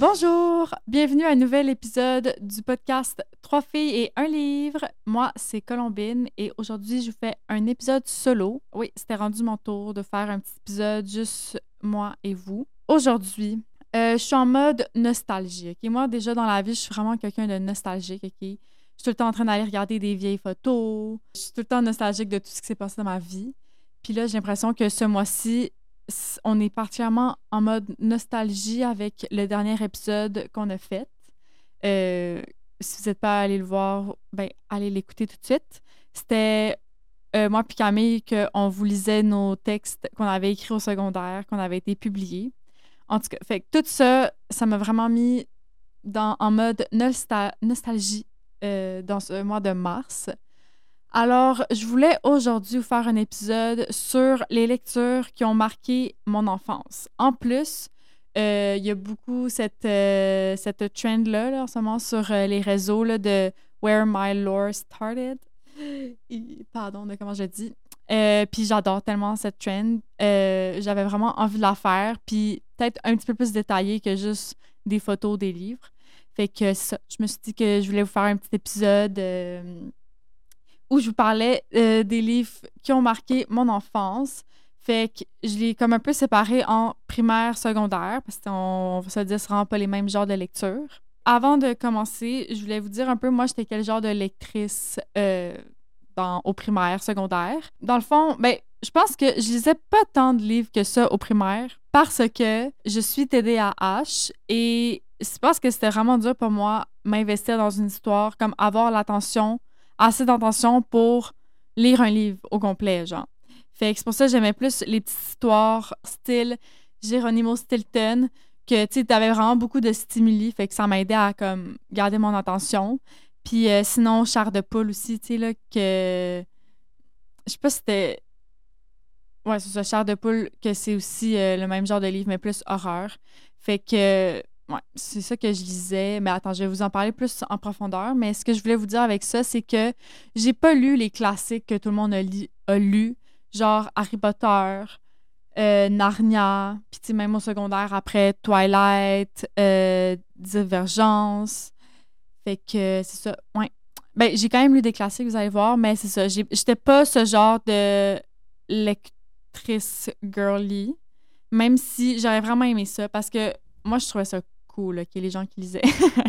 Bonjour, bienvenue à un nouvel épisode du podcast Trois filles et un livre. Moi, c'est Colombine et aujourd'hui, je vous fais un épisode solo. Oui, c'était rendu mon tour de faire un petit épisode juste moi et vous. Aujourd'hui, je suis en mode nostalgie. Ok? Moi, déjà dans la vie, je suis vraiment quelqu'un de nostalgique. Ok? Je suis tout le temps en train d'aller regarder des vieilles photos. Je suis tout le temps nostalgique de tout ce qui s'est passé dans ma vie. Puis là, j'ai l'impression que ce mois-ci, on est particulièrement en mode nostalgie avec le dernier épisode qu'on a fait. Si vous n'êtes pas allé le voir, ben allez l'écouter tout de suite. C'était moi puis Camille qu'on vous lisait nos textes qu'on avait écrits au secondaire, qu'on avait été publiés. En tout cas, fait que tout ça, ça m'a vraiment mis en mode nostalgie dans ce mois de mars. Alors, je voulais aujourd'hui vous faire un épisode sur les lectures qui ont marqué mon enfance. En plus, il y a beaucoup cette trend-là là, en ce moment sur les réseaux là, de Where My Lore Started. Pardon de comment je dis. Puis j'adore tellement cette trend. J'avais vraiment envie de la faire. Puis peut-être un petit peu plus détaillée que juste des photos des livres. Fait que ça, je me suis dit que je voulais vous faire un petit épisode où je vous parlais des livres qui ont marqué mon enfance. Fait que je l'ai comme un peu séparé en primaire, secondaire, parce qu'on va se dire que ce ne sera pas les mêmes genres de lecture. Avant de commencer, je voulais vous dire un peu, moi, j'étais quel genre de lectrice au primaire, secondaire. Dans le fond, ben, je pense que je lisais pas tant de livres que ça au primaire parce que je suis TDAH et c'est parce que c'était vraiment dur pour moi m'investir dans une histoire, comme avoir assez d'attention pour lire un livre au complet, genre. Fait que c'est pour ça que j'aimais plus les petites histoires style Geronimo Stilton, que, tu sais, t'avais vraiment beaucoup de stimuli, fait que ça m'aidait à, comme, garder mon attention. Puis sinon, Chair de poule aussi, tu sais, là, que... Je sais pas si c'était... Ouais, c'est ça, Chair de poule, que c'est aussi le même genre de livre, mais plus horreur. Fait que... Ouais, c'est ça que je lisais. Mais attends, je vais vous en parler plus en profondeur. Mais ce que je voulais vous dire avec ça, c'est que j'ai pas lu les classiques que tout le monde a lus, genre Harry Potter, Narnia, puis tu sais, même au secondaire, après Twilight, Divergence. Fait que c'est ça, ouais. Ben, j'ai quand même lu des classiques, vous allez voir, mais c'est ça. J'étais pas ce genre de lectrice girly, même si j'aurais vraiment aimé ça, parce que moi, je trouvais ça cool, qu'il y ait les gens qui lisaient.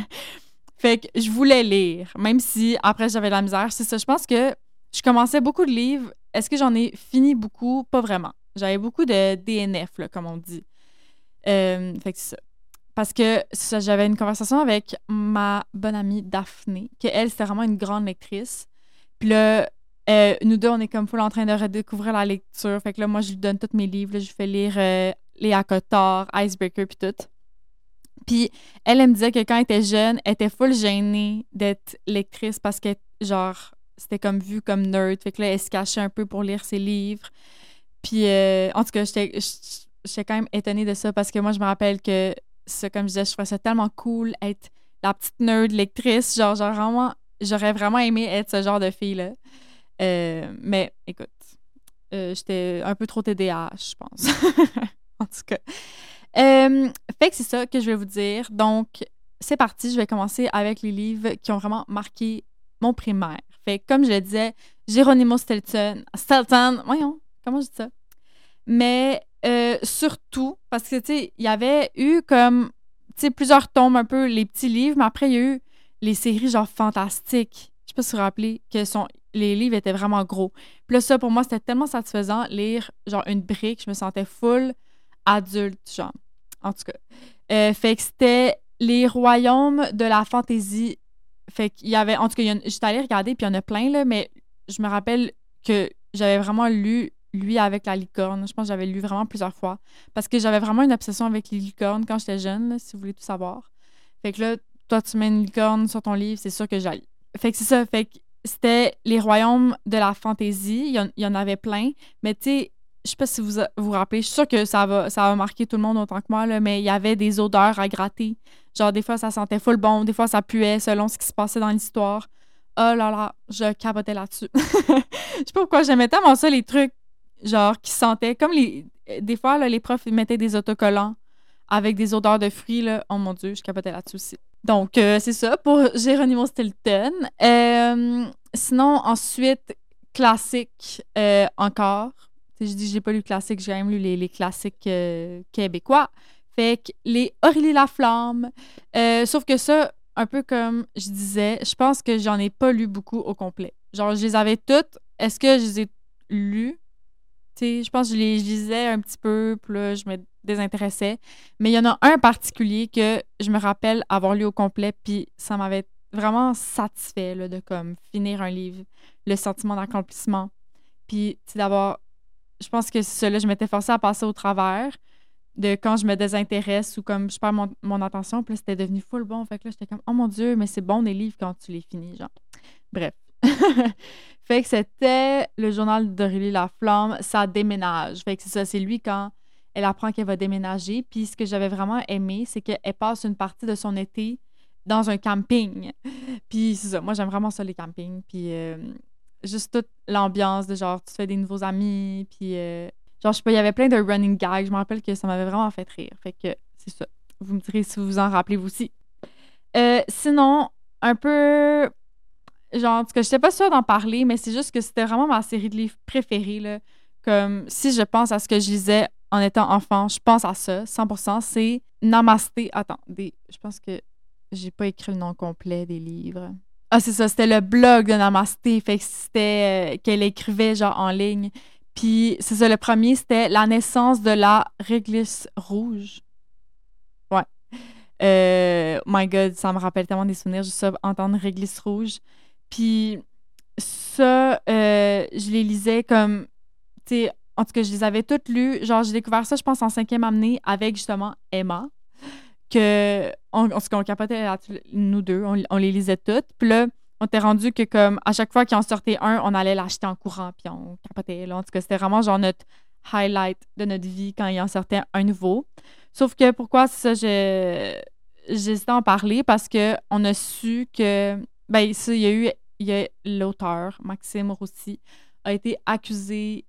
Fait que je voulais lire, même si après j'avais de la misère. C'est ça, je pense que je commençais beaucoup de livres. Est-ce que j'en ai fini beaucoup? Pas vraiment. J'avais beaucoup de DNF, là, comme on dit. Fait que c'est ça. Parce que ça, j'avais une conversation avec ma bonne amie Daphné, que elle, c'était vraiment une grande lectrice. Puis là, nous deux, on est comme full en train de redécouvrir la lecture. Fait que là, moi, je lui donne tous mes livres. Là, je lui fais lire Léa Cotard, Icebreaker, puis tout. Puis elle me disait que quand elle était jeune, elle était full gênée d'être lectrice parce que, genre, c'était comme vu comme nerd. Fait que là, elle se cachait un peu pour lire ses livres. Puis, en tout cas, j'étais quand même étonnée de ça parce que moi, je me rappelle que, ça, comme je disais, je trouvais ça tellement cool être la petite nerd lectrice. J'aurais vraiment aimé être ce genre de fille-là. Mais écoute, j'étais un peu trop TDAH, je pense. En tout cas. Fait que c'est ça que je vais vous dire. Donc, c'est parti. Je vais commencer avec les livres qui ont vraiment marqué mon primaire. Fait que, comme je le disais, Geronimo Stilton, voyons, comment je dis ça? Mais surtout, parce que, tu sais, il y avait eu comme, tu sais, plusieurs tomes, un peu les petits livres, mais après, il y a eu les séries genre fantastiques. Je sais pas si vous vous rappelez que les livres étaient vraiment gros. Puis là, ça, pour moi, c'était tellement satisfaisant, lire genre une brique. Je me sentais full adulte, genre. En tout cas. Fait que c'était les royaumes de la fantaisie. Fait qu'il y avait, en tout cas, j'étais allée regarder, puis il y en a plein, là, mais je me rappelle que j'avais vraiment lu Lui avec la licorne. Je pense que j'avais lu vraiment plusieurs fois. Parce que j'avais vraiment une obsession avec les licornes quand j'étais jeune, là, si vous voulez tout savoir. Fait que là, toi, tu mets une licorne sur ton livre, c'est sûr que j'allais. Fait que c'est ça. Fait que c'était les royaumes de la fantaisie. Il y en avait plein. Mais tu sais, je sais pas si vous vous rappelez, je suis sûre que ça va marquer tout le monde autant que moi, là, mais il y avait des odeurs à gratter. Genre, des fois, ça sentait full bon, des fois, ça puait selon ce qui se passait dans l'histoire. Oh là là, je capotais là-dessus. Je sais pas pourquoi j'aimais tellement ça, les trucs, genre, qui sentaient comme des fois, là, les profs ils mettaient des autocollants avec des odeurs de fruits, là. Oh mon Dieu, je capotais là-dessus aussi. Donc, c'est ça pour Geronimo Stilton. Sinon, ensuite, classique encore. T'sais, je dis j'ai pas lu classique, j'ai quand même lu les classiques québécois. Fait que les Aurélie Laflamme. Sauf que ça, un peu comme je disais, je pense que j'en ai pas lu beaucoup au complet. Genre, je les avais toutes. Est-ce que je les ai lues? Tu sais, je pense que je lisais un petit peu, puis là, je me désintéressais. Mais il y en a un en particulier que je me rappelle avoir lu au complet, puis ça m'avait vraiment satisfait là, de comme finir un livre, le sentiment d'accomplissement. Puis, tu sais, d'avoir... Je pense que c'est ça, là, je m'étais forcée à passer au travers de quand je me désintéresse ou comme je perds mon attention, puis là, c'était devenu full bon. Fait que là, j'étais comme, oh mon Dieu, mais c'est bon des livres quand tu les finis, genre. Bref. Fait que c'était le journal d'Aurélie Laflamme, ça déménage. Fait que c'est ça, c'est lui quand elle apprend qu'elle va déménager. Puis ce que j'avais vraiment aimé, c'est qu'elle passe une partie de son été dans un camping. Puis c'est ça, moi j'aime vraiment ça les campings. Puis juste toute l'ambiance de genre, tu fais des nouveaux amis. Puis genre, je sais pas, il y avait plein de running gags. Je me rappelle que ça m'avait vraiment fait rire. Fait que c'est ça. Vous me direz si vous vous en rappelez vous aussi. Sinon, un peu... Genre, en tout cas, je n'étais pas sûre d'en parler, mais c'est juste que c'était vraiment ma série de livres préférée, là. Comme, si je pense à ce que je lisais en étant enfant, je pense à ça, 100%, c'est Namasté. Attendez, je pense que j'ai pas écrit le nom complet des livres. Ah, c'est ça, c'était le blog de Namasté, fait que c'était qu'elle écrivait, genre, en ligne. Puis, c'est ça, le premier, c'était La naissance de la réglisse rouge. Ouais. My God, ça me rappelle tellement des souvenirs, juste ça, entendre réglisse rouge. Puis ça, je les lisais comme, tu sais, en tout cas, je les avais toutes lues. Genre, j'ai découvert ça, je pense, en 5e année avec, justement, Emma, que, en tout cas, on capotait nous deux, on les lisait toutes. Puis là, on était rendu que, comme, à chaque fois qu'il en sortait un, on allait l'acheter en courant, puis on capotait, là. En tout cas, c'était vraiment, genre, notre highlight de notre vie quand il en sortait un nouveau. Sauf que, pourquoi ça, j'hésitais à en parler? Parce que on a su que, ben, ça, il y a l'auteur, Maxime Roussy, a été accusé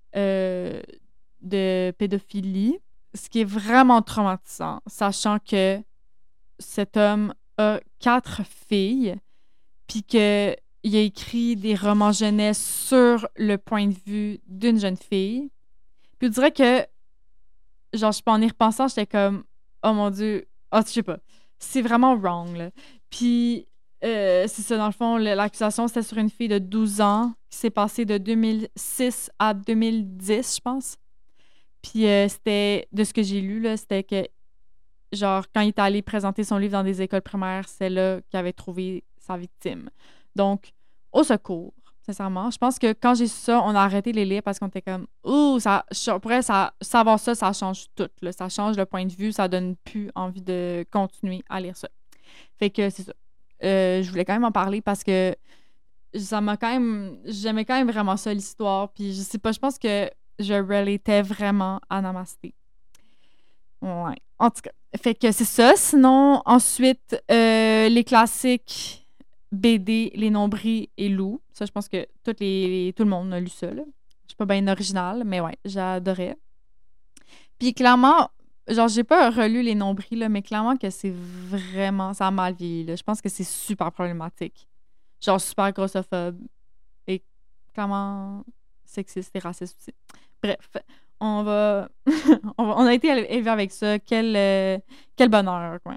de pédophilie, ce qui est vraiment traumatisant, sachant que cet homme a 4 filles, puis qu'il a écrit des romans jeunesse sur le point de vue d'une jeune fille. Puis je dirais que, genre, je sais pas, en y repensant, j'étais comme, oh mon Dieu, oh, je sais pas, c'est vraiment wrong, là. Puis c'est ça, dans le fond, l'accusation, c'était sur une fille de 12 ans qui s'est passée de 2006 à 2010, je pense. Puis c'était, de ce que j'ai lu, là, c'était que, genre, quand il est allé présenter son livre dans des écoles primaires, c'est là qu'il avait trouvé sa victime. Donc, au secours, sincèrement. Je pense que quand j'ai su ça, on a arrêté les lire parce qu'on était comme, ouh, ça, pourrait savoir ça, ça change tout, là. Ça change le point de vue, ça donne plus envie de continuer à lire ça. Fait que c'est ça. Je voulais quand même en parler parce que ça m'a quand même... J'aimais quand même vraiment ça, l'histoire. Puis je sais pas, je pense que je relatais vraiment à Namasté. Ouais. En tout cas, fait que c'est ça. Sinon, ensuite, les classiques BD, Les Nombris et Lou. Ça, je pense que tout le monde a lu ça, là. Je suis pas bien original, mais ouais, j'adorais. Puis clairement, genre, j'ai pas relu Les Nombris, là, mais clairement que c'est vraiment... Ça a mal vieilli, là. Je pense que c'est super problématique. Genre, super grossophobe. Et clairement sexiste et raciste aussi. Bref, on va... on a été élevés avec ça. Quel bonheur, quoi.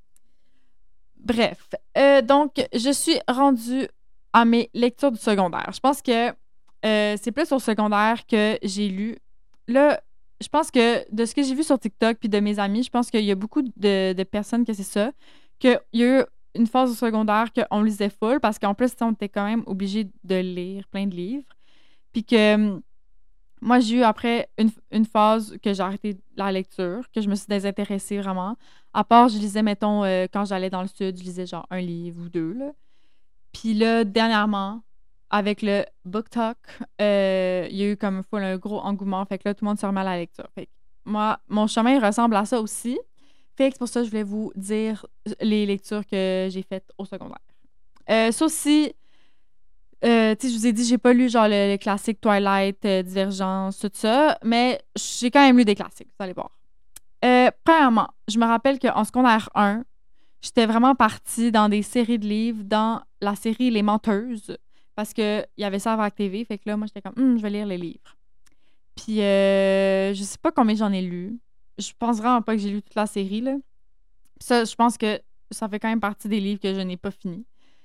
Bref, donc, je suis rendue à mes lectures du secondaire. Je pense que c'est plus au secondaire que j'ai lu. Là, je pense que de ce que j'ai vu sur TikTok puis de mes amis, je pense qu'il y a beaucoup de personnes que c'est ça, qu'il y a eu une phase au secondaire qu'on lisait full parce qu'en plus, on était quand même obligé de lire plein de livres. Puis que moi, j'ai eu après une phase que j'ai arrêté la lecture, que je me suis désintéressée vraiment. À part, je lisais, mettons, quand j'allais dans le sud, je lisais genre un livre ou deux, là. Puis là, dernièrement, avec le Book Talk, il y a eu comme un gros engouement. Fait que là, tout le monde se remet à la lecture. Fait que moi, mon chemin ressemble à ça aussi. Fait que c'est pour ça que je voulais vous dire les lectures que j'ai faites au secondaire. Ça aussi, tu sais, je vous ai dit, j'ai pas lu genre le classique Twilight, Divergence, tout ça, mais j'ai quand même lu des classiques, vous allez voir. Premièrement, je me rappelle qu'en secondaire 1, j'étais vraiment partie dans des séries de livres, dans la série Les Menteuses, parce qu'il y avait ça à VAC TV. Fait que là, moi, j'étais comme, je vais lire les livres. Puis, je sais pas combien j'en ai lu. Je pense vraiment pas que j'ai lu toute la série, là. Puis ça, je pense que ça fait quand même partie des livres que je n'ai pas fini.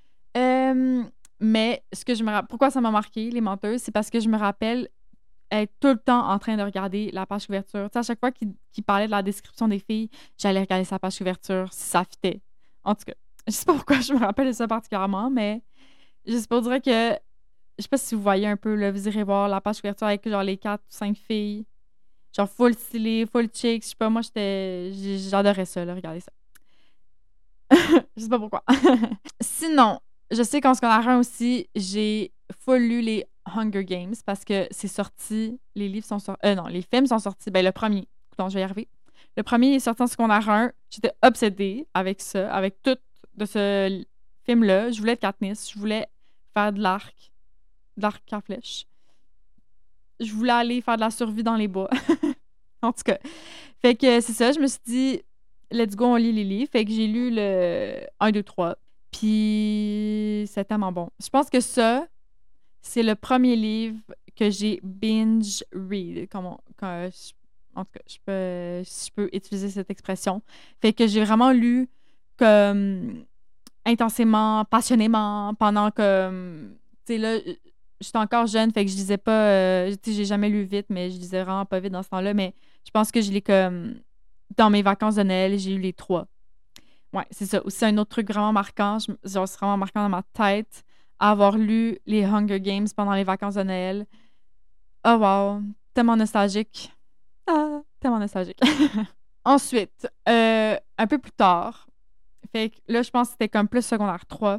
Mais ce que je me pourquoi ça m'a marqué, Les Menteuses, c'est parce que je me rappelle être tout le temps en train de regarder la page couverture. Tu sais, à chaque fois qu'il parlait de la description des filles, j'allais regarder sa page couverture si ça fitait. En tout cas, je sais pas pourquoi je me rappelle de ça particulièrement, mais je sais pas, on dirait que je sais pas si vous voyez un peu, là, vous irez voir la page couverture avec genre les 4 ou 5 filles, genre full stylé, full chic, je sais pas, moi j'adorais ça, là, regarder ça. Je sais pas pourquoi. Sinon, je sais qu'en secondaire 1 aussi, j'ai full lu les Hunger Games parce que c'est sorti, les livres sont sortis, non, les films sont sortis, ben le premier, donc je vais y arriver. Le premier est sorti en secondaire 1, j'étais obsédée avec ça, avec tout de ce film-là. Je voulais être Katniss, je voulais faire de l'arc à flèche. Je voulais aller faire de la survie dans les bois. En tout cas. Fait que c'est ça, je me suis dit, let's go, on lit les livres. Fait que j'ai lu le 1, 2, 3. Puis c'est tellement bon. Je pense que ça, c'est le premier livre que j'ai binge read. En tout cas, si je peux utiliser cette expression. Fait que j'ai vraiment lu comme intensément, passionnément, pendant que, tu sais, là, j'étais encore jeune, fait que je lisais pas, tu sais, j'ai jamais lu vite, mais je lisais vraiment pas vite dans ce temps-là, mais je pense que je l'ai comme, dans mes vacances de Noël, j'ai eu les 3. Ouais, c'est ça. Aussi, un autre truc vraiment marquant, genre, c'est vraiment marquant dans ma tête, avoir lu les Hunger Games pendant les vacances de Noël. Oh wow, tellement nostalgique. Ah, tellement nostalgique. Ensuite, un peu plus tard, fait que là, je pense que c'était comme plus secondaire 3.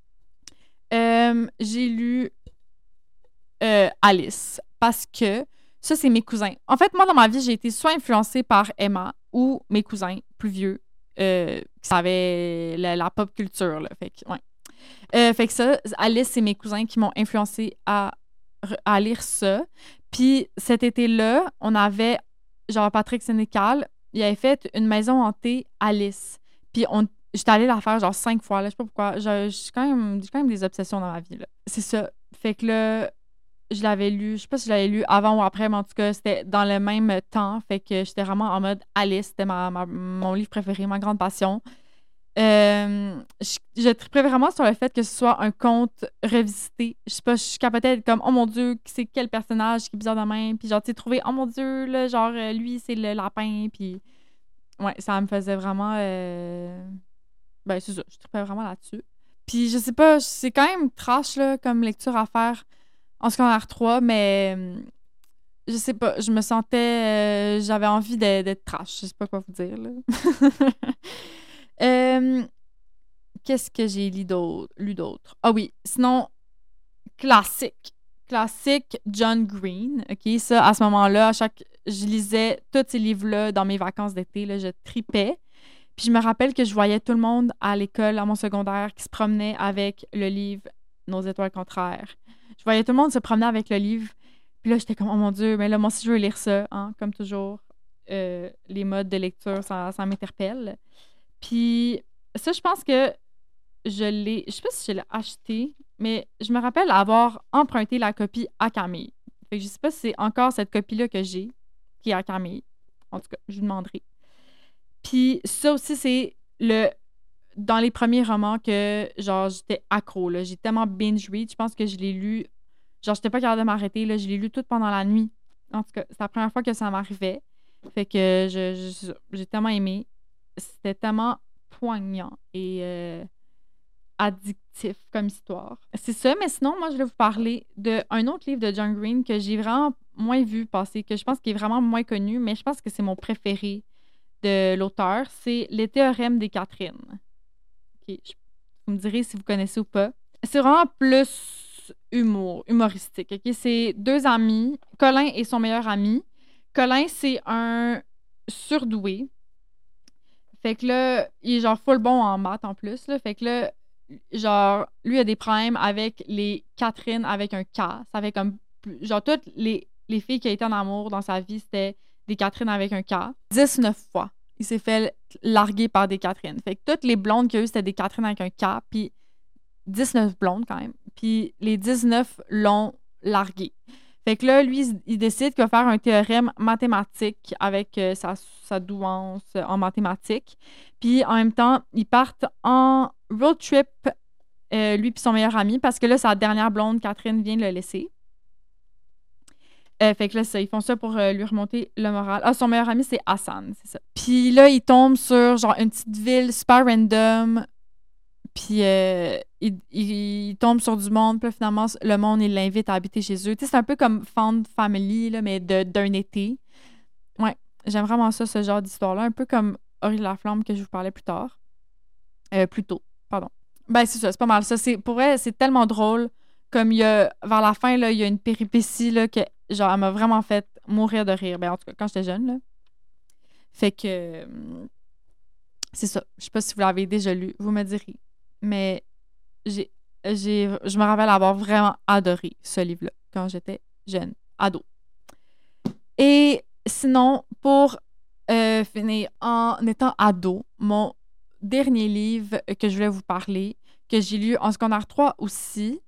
J'ai lu Alice parce que ça, c'est mes cousins. En fait, moi, dans ma vie, j'ai été soit influencée par Emma ou mes cousins plus vieux qui savaient la pop culture. Là. Fait que, ouais. Fait que ça, Alice, c'est mes cousins qui m'ont influencée à lire ça. Puis cet été-là, on avait, genre, Patrick Sénécal, il avait fait une maison hantée Alice. Puis j'étais allée la faire genre 5 fois, là, je sais pas pourquoi. J'ai quand même des obsessions dans ma vie, là. C'est ça. Fait que là, je l'avais lu, je sais pas si je l'avais lu avant ou après, mais en tout cas, c'était dans le même temps. Fait que j'étais vraiment en mode Alice. C'était mon livre préféré, ma grande passion. Je trippais vraiment sur le fait que ce soit un conte revisité. Je sais pas, je capotais d'être comme, oh mon Dieu, c'est quel personnage qui est bizarre de même. Puis genre, tu sais, trouver, oh mon Dieu, là, genre, lui, c'est le lapin. Puis ouais, ça me faisait vraiment. Ben, c'est ça, je trippais vraiment là-dessus. Puis je sais pas, c'est quand même trash, là, comme lecture à faire en secondaire 3, mais je sais pas, je me sentais. J'avais envie d'être trash. Je sais pas quoi vous dire, là. Qu'est-ce que j'ai lu d'autre? Ah oui, sinon, classique. Classique John Green. OK, ça, à ce moment-là, je lisais tous ces livres-là dans mes vacances d'été. Là, je tripais. Puis je me rappelle que je voyais tout le monde à l'école, à mon secondaire, qui se promenait avec le livre Nos étoiles contraires. Je voyais tout le monde se promener avec le livre. Puis là, j'étais comme, oh mon Dieu, mais là, moi aussi, je veux lire ça, hein, comme toujours. Les modes de lecture, ça m'interpelle. Puis ça, je pense que je sais pas si je l'ai acheté, mais je me rappelle avoir emprunté la copie à Camille. Fait que je sais pas si c'est encore cette copie-là que j'ai, qui est à Camille. En tout cas, je lui demanderai. Puis ça aussi, c'est dans les premiers romans que, genre, j'étais accro, là. J'ai tellement binge-read. Je pense que je l'ai lu. Genre, j'étais pas capable de m'arrêter, là. Je l'ai lu tout pendant la nuit. En tout cas, c'est la première fois que ça m'arrivait. Fait que j'ai tellement aimé. C'était tellement poignant et addictif comme histoire. C'est ça, mais sinon, moi, je vais vous parler d'un autre livre de John Green que j'ai vraiment moins vu passer, que je pense qu'il est vraiment moins connu, mais je pense que c'est mon préféré de l'auteur. C'est Les théorèmes des Catherine. OK, vous me direz si vous connaissez ou pas. C'est vraiment plus humoristique. OK? C'est 2 amis, Colin et son meilleur ami. Colin, c'est un surdoué. Fait que là, il est genre full bon en maths en plus. Là. Fait que là, genre, lui a des problèmes avec les Catherine avec un K. Ça fait comme. Genre, toutes les filles qui ont été en amour dans sa vie, c'était des Catherine avec un K, 19 fois. Il s'est fait larguer par des Catherine. Fait que toutes les blondes qu'il y a eu, c'était des Catherine avec un K, puis 19 blondes quand même. Puis les 19 l'ont largué. Fait que là, lui, il décide qu'il va faire un théorème mathématique avec sa douance en mathématiques. Puis en même temps, ils partent en road trip, lui puis son meilleur ami, parce que là, sa dernière blonde, Catherine, vient de le laisser. Fait que là, ils font ça pour lui remonter le moral. Ah, son meilleur ami, c'est Hassan, c'est ça. Puis là, il tombe sur genre une petite ville super random. Puis il tombe sur du monde. Puis là, finalement, le monde, il l'invite à habiter chez eux. Tu sais, c'est un peu comme Found Family, là, mais d'un été. Ouais, j'aime vraiment ça, ce genre d'histoire-là. Un peu comme Aurélie Laflamme que je vous parlais plus tard. Plus tôt, pardon. Ben, c'est ça, c'est pas mal ça. Pour vrai, c'est tellement drôle. Comme il y a, vers la fin, là, il y a une péripétie là, que, genre, elle m'a vraiment fait mourir de rire. Ben, en tout cas, quand j'étais jeune, là. Fait que, c'est ça. Je sais pas si vous l'avez déjà lu, vous me direz. Mais je me rappelle avoir vraiment adoré ce livre-là quand j'étais jeune, ado. Et sinon, pour finir en étant ado, mon dernier livre que je voulais vous parler, que j'ai lu en secondaire 3 aussi,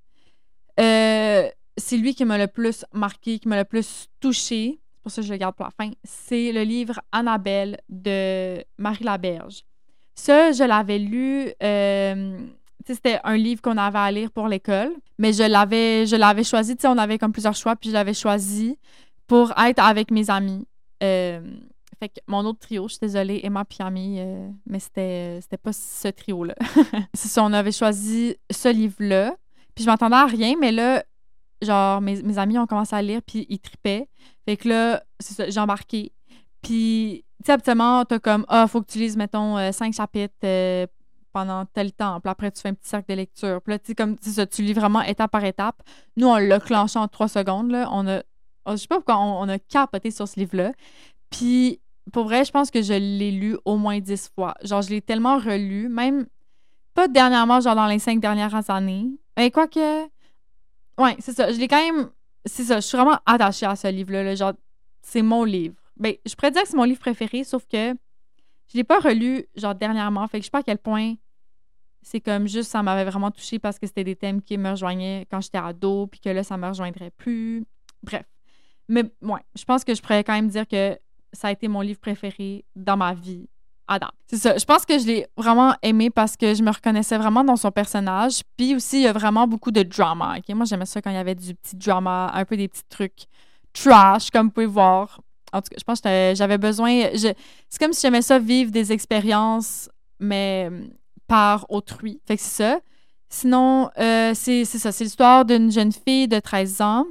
c'est lui qui m'a le plus marqué, qui m'a le plus touchée. C'est pour ça que je le garde pour la fin. C'est le livre Annabelle de Marie Laberge. Ça, je l'avais lu. C'était un livre qu'on avait à lire pour l'école, mais je l'avais choisi. On avait comme plusieurs choix, puis je l'avais choisi pour être avec mes amis. Fait que mon autre trio, je suis désolée, Emma puis Ami, mais c'était pas ce trio-là. C'est ça, on avait choisi ce livre-là. Puis je m'attendais à rien, mais là, genre, mes amis ont commencé à lire, puis ils tripaient. Fait que là, c'est ça, j'ai embarqué. Puis, tu sais, habituellement, t'as comme, faut que tu lises, mettons, 5 chapitres pendant tel temps. Puis après, tu fais un petit cercle de lecture. Puis là, tu sais, comme, c'est ça, tu lis vraiment étape par étape. Nous, on l'a clenché en 3 secondes, là. Je sais pas pourquoi on a capoté sur ce livre-là. Puis, pour vrai, je pense que je l'ai lu au moins 10 fois. Genre, je l'ai tellement relu, même pas dernièrement, genre dans les 5 dernières années. Mais quoique, ouais, c'est ça. Je l'ai quand même, c'est ça, je suis vraiment attachée à ce livre-là. Là. Genre, c'est mon livre. Ben, je pourrais dire que c'est mon livre préféré, sauf que je l'ai pas relu, genre, dernièrement. Fait que je sais pas à quel point c'est comme juste, ça m'avait vraiment touchée parce que c'était des thèmes qui me rejoignaient quand j'étais ado, puis que là, ça me rejoindrait plus. Bref. Mais, ouais, je pense que je pourrais quand même dire que ça a été mon livre préféré dans ma vie à date. C'est ça. Je pense que je l'ai vraiment aimé parce que je me reconnaissais vraiment dans son personnage. Puis aussi, il y a vraiment beaucoup de drama. Okay? Moi, j'aimais ça quand il y avait du petit drama, un peu des petits trucs trash, comme vous pouvez voir. En tout cas, je pense que j'avais besoin... C'est comme si j'aimais ça vivre des expériences, mais par autrui. Fait que c'est ça. Sinon, c'est ça. C'est l'histoire d'une jeune fille de 13 ans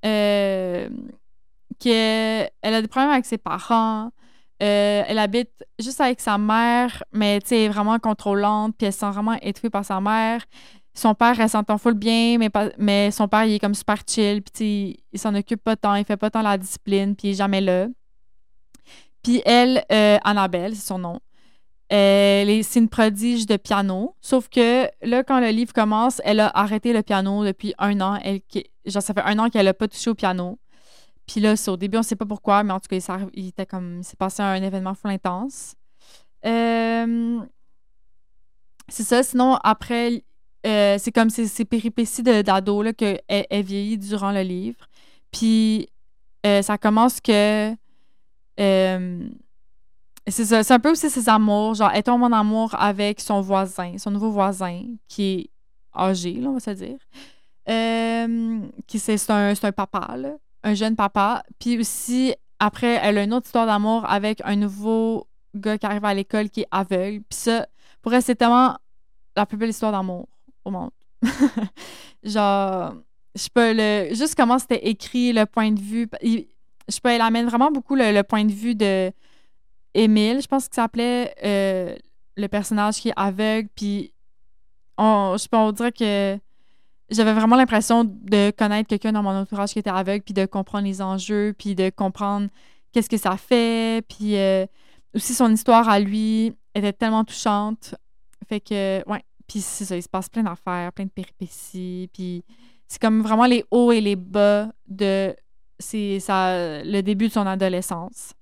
elle a des problèmes avec ses parents. Elle habite juste avec sa mère, mais tu sais, vraiment contrôlante, puis elle se sent vraiment étouffée par sa mère. Son père, elle s'entend full bien, mais son père, il est comme super chill, puis tu sais, il s'en occupe pas tant, il fait pas tant la discipline, puis il est jamais là. Puis elle, Annabelle, c'est son nom, c'est une prodige de piano, sauf que là, quand le livre commence, elle a arrêté le piano depuis 1 an. Genre, ça fait 1 an qu'elle a pas touché au piano. Puis là, au début, on sait pas pourquoi, mais en tout cas, il s'est passé un événement full intense. C'est ça. Sinon, après, c'est comme ces péripéties d'ado là, qu'elle elle vieillit durant le livre. Puis ça commence que... c'est ça. C'est un peu aussi ses amours. Genre, elle tombe en amour avec son voisin, son nouveau voisin, qui est âgé, là, on va se dire. C'est un papa, là. Un jeune papa. Puis aussi, après, elle a une autre histoire d'amour avec un nouveau gars qui arrive à l'école qui est aveugle. Puis ça, pour elle, c'est tellement la plus belle histoire d'amour au monde. Genre, je peux juste comment c'était écrit, le point de vue. Elle amène vraiment beaucoup le point de vue de Émile, je pense que ça s'appelait le personnage qui est aveugle. Puis on dirait que j'avais vraiment l'impression de connaître quelqu'un dans mon entourage qui était aveugle, puis de comprendre les enjeux, puis de comprendre qu'est-ce que ça fait. Puis aussi, son histoire à lui était tellement touchante. Fait que, ouais. Puis c'est ça, il se passe plein d'affaires, plein de péripéties. Puis c'est comme vraiment les hauts et les bas le début de son adolescence.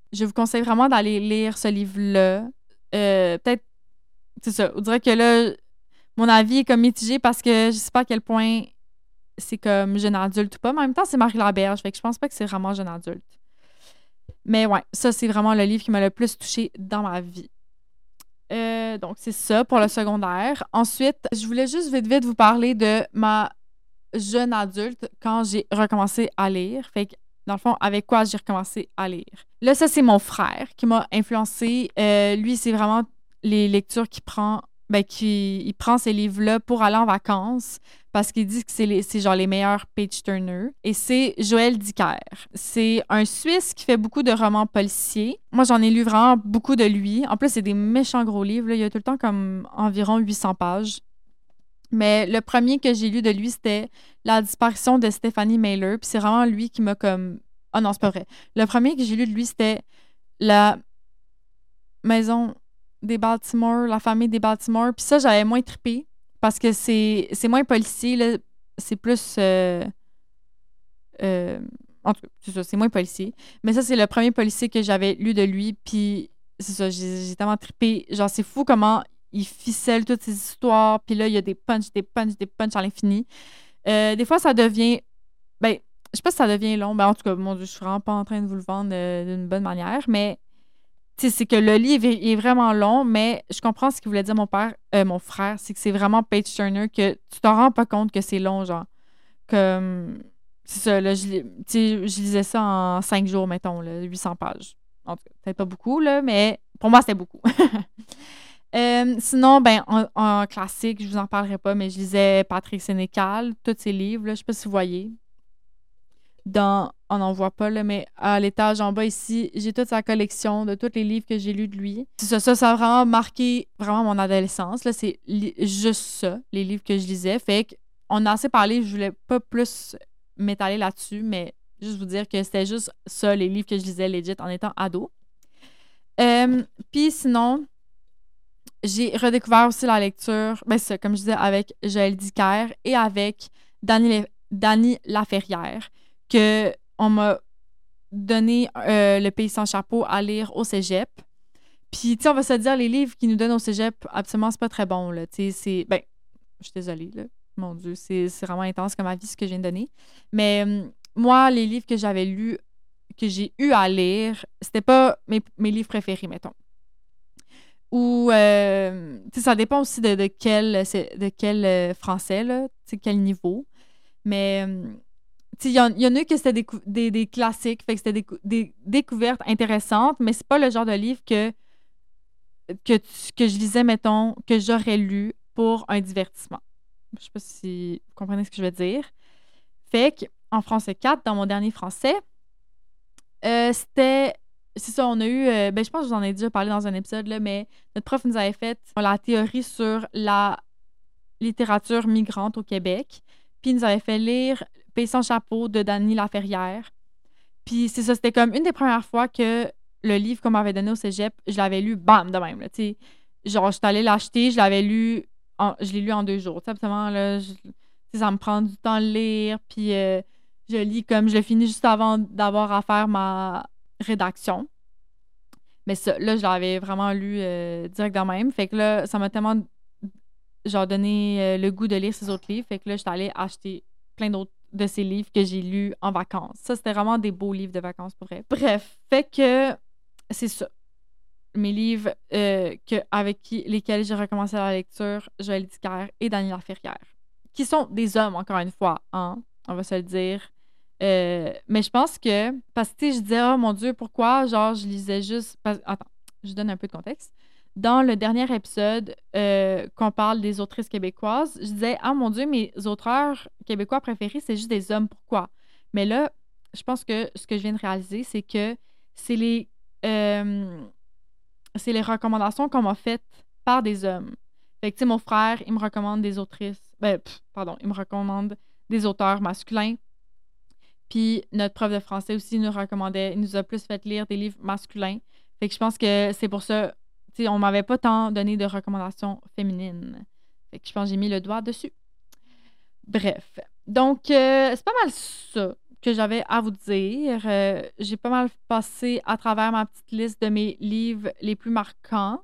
Je vous conseille vraiment d'aller lire ce livre-là. Peut-être, c'est ça, on dirait que là, mon avis est comme mitigé parce que je sais pas à quel point c'est comme jeune adulte ou pas, mais en même temps, c'est Marie Laberge, fait que je pense pas que c'est vraiment jeune adulte. Mais ouais, ça, c'est vraiment le livre qui m'a le plus touchée dans ma vie. Donc, c'est ça pour le secondaire. Ensuite, je voulais juste vite vous parler de ma jeune adulte quand j'ai recommencé à lire. Fait que, dans le fond, avec quoi j'ai recommencé à lire. Là, ça, c'est mon frère qui m'a influencé. Lui, c'est vraiment les lectures qu'il prend. Ben, il prend ces livres-là pour aller en vacances parce qu'il dit que c'est genre les meilleurs page-turners. Et c'est Joël Dicker. C'est un Suisse qui fait beaucoup de romans policiers. Moi, j'en ai lu vraiment beaucoup de lui. En plus, c'est des méchants gros livres, là. Il y a tout le temps comme environ 800 pages. Mais le premier que j'ai lu de lui, c'était La disparition de Stephanie Mailer. Puis c'est vraiment lui qui m'a comme... Ah non, c'est pas vrai. Le premier que j'ai lu de lui, c'était La maison des Baltimore, La famille des Baltimore. Puis ça, j'avais moins trippé parce que c'est moins policier, là. C'est plus... en tout cas, c'est ça, c'est moins policier. Mais ça, c'est le premier policier que j'avais lu de lui. Puis c'est ça, j'ai tellement trippé. Genre, c'est fou comment il ficelle toutes ces histoires. Puis là, il y a des punchs, des punchs, des punchs à l'infini. Des fois, ça devient... Ben, je sais pas si ça devient long. Ben, en tout cas, mon Dieu, je suis vraiment pas en train de vous le vendre d'une bonne manière. Mais c'est que le livre est vraiment long, mais je comprends ce qu'il voulait dire mon frère, c'est que c'est vraiment page-turner, que tu t'en rends pas compte que c'est long, genre. Comme, c'est ça, là, je lisais ça en 5 jours, mettons, là, 800 pages. En tout cas, peut-être pas beaucoup, là, mais pour moi, c'était beaucoup. Sinon, ben, en classique, je vous en parlerai pas, mais je lisais Patrick Sénécal, tous ses livres, là, je sais pas si vous voyez. On n'en voit pas, là, mais à l'étage en bas ici, j'ai toute sa collection de tous les livres que j'ai lus de lui. Ça a vraiment marqué vraiment mon adolescence. Là, c'est juste ça, les livres que je lisais. Fait qu'on a assez parlé, je voulais pas plus m'étaler là-dessus, mais juste vous dire que c'était juste ça, les livres que je lisais legit en étant ado. Puis sinon, j'ai redécouvert aussi la lecture, ben ça, comme je disais, avec Joël Dicker et avec Dany Laferrière, que on m'a donné Le Pays sans chapeau à lire au cégep. Puis, tu sais, on va se dire, les livres qu'ils nous donnent au cégep, absolument, c'est pas très bon, là. Tu sais, c'est... Ben, je suis désolée, là. Mon Dieu, c'est vraiment intense comme avis, ce que je viens de donner. Mais moi, les livres que j'avais lus, que j'ai eu à lire, c'était pas mes livres préférés, mettons. Ou, tu sais, ça dépend aussi de quel français, là, tu sais, quel niveau. Mais, tu sais, il y en a que c'était des classiques, fait que c'était des découvertes intéressantes, mais c'est pas le genre de livre que je lisais, mettons, que j'aurais lu pour un divertissement. Je sais pas si vous comprenez ce que je veux dire. Fait qu'en français 4, dans mon dernier français, c'était... C'est ça, on a eu... ben, je pense que je vous en ai déjà parlé dans un épisode, là, mais notre prof nous avait fait la théorie sur la littérature migrante au Québec. Puis il nous avait fait lire Pays sans chapeau de Dany Laferrière. Puis c'est ça, c'était comme une des premières fois que le livre qu'on m'avait donné au cégep, je l'avais lu, bam, de même. Là, t'sais. Genre, je suis allée l'acheter, je l'avais lu, je l'ai lu en 2 jours. Absolument, là, ça me prend du temps de lire, puis je lis comme je le finis juste avant d'avoir à faire ma rédaction. Mais ça, là, je l'avais vraiment lu direct de même. Fait que là, ça m'a tellement genre donné le goût de lire ces autres livres. Fait que là, j'étais allée acheter plein d'autres de ces livres que j'ai lus en vacances. Ça, c'était vraiment des beaux livres de vacances pour vrai. Bref, fait que c'est ça. Mes livres lesquels j'ai recommencé la lecture, Joël Dicker et Dany Laferrière, qui sont des hommes, encore une fois, hein, on va se le dire. Mais je pense que, parce que, tu sais, je disais, oh mon Dieu, pourquoi, genre, je lisais juste... Attends, je donne un peu de contexte. Dans le dernier épisode, qu'on parle des autrices québécoises, je disais, ah mon Dieu, mes auteurs québécois préférés, c'est juste des hommes, pourquoi? Mais là, je pense que ce que je viens de réaliser, c'est que c'est les recommandations qu'on m'a faites par des hommes. Fait que, tu sais, mon frère, il me recommande des autrices... il me recommande des auteurs masculins. Puis notre prof de français aussi il nous a plus fait lire des livres masculins. Fait que je pense que c'est pour ça, tu sais, on m'avait pas tant donné de recommandations féminines. Fait que je pense que j'ai mis le doigt dessus. Bref. Donc, c'est pas mal ça que j'avais à vous dire. J'ai pas mal passé à travers ma petite liste de mes livres les plus marquants.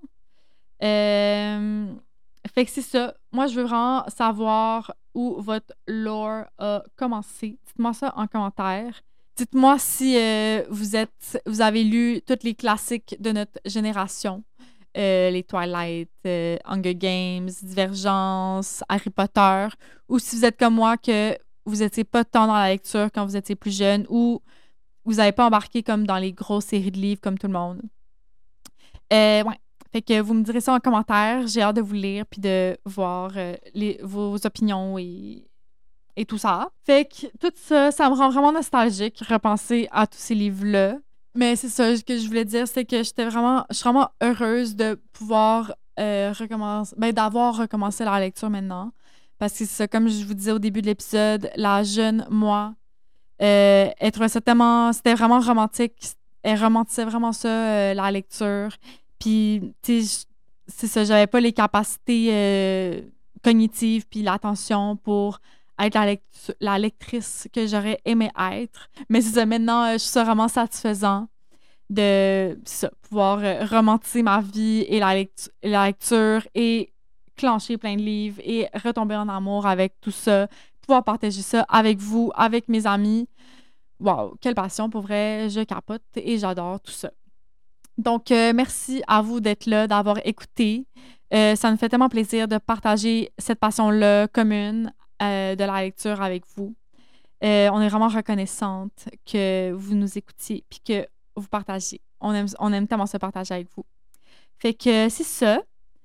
Fait que c'est ça. Moi, je veux vraiment savoir où votre lore a commencé. Dites-moi ça en commentaire. Dites-moi si vous avez lu tous les classiques de notre génération. Les Twilight, Hunger Games, Divergence, Harry Potter, ou si vous êtes comme moi que vous n'étiez pas tant dans la lecture quand vous étiez plus jeune, ou vous n'avez pas embarqué comme dans les grosses séries de livres comme tout le monde. Ouais. Fait que vous me direz ça en commentaire. J'ai hâte de vous lire puis de voir vos opinions et tout ça. Fait que tout ça, ça me rend vraiment nostalgique, repenser à tous ces livres-là. Mais c'est ça que je voulais dire, c'est que je suis vraiment heureuse de pouvoir recommencer, d'avoir recommencé la lecture maintenant. Parce que c'est ça, comme je vous disais au début de l'épisode, la jeune moi, elle trouvait ça c'était vraiment romantique. Elle romantisait vraiment ça, la lecture. Puis, tu sais, c'est ça, j'avais pas les capacités cognitives puis l'attention pour être la lectrice que j'aurais aimé être. Mais c'est ça, maintenant, je suis ça vraiment satisfaisant de pouvoir romantiser ma vie et la lecture et clencher plein de livres et retomber en amour avec tout ça, pouvoir partager ça avec vous, avec mes amis. Wow, quelle passion, pour vrai, je capote et j'adore tout ça. Donc, merci à vous d'être là, d'avoir écouté. Ça me fait tellement plaisir de partager cette passion-là commune de la lecture avec vous. On est vraiment reconnaissante que vous nous écoutiez puis que vous partagez. On aime tellement se partager avec vous. Fait que c'est ça.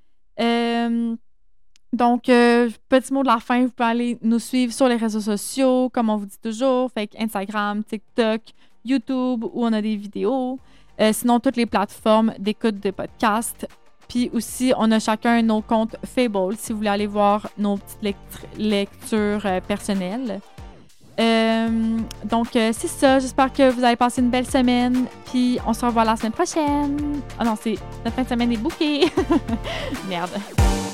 Donc, petit mot de la fin, vous pouvez aller nous suivre sur les réseaux sociaux, comme on vous dit toujours. Fait que Instagram, TikTok, YouTube, où on a des vidéos. Sinon, toutes les plateformes d'écoute de podcasts. Puis aussi, on a chacun nos comptes Fable, si vous voulez aller voir nos petites lectures personnelles. Donc, c'est ça. J'espère que vous avez passé une belle semaine. Puis, on se revoit la semaine prochaine. Ah non, notre fin de semaine est bouquée. Merde.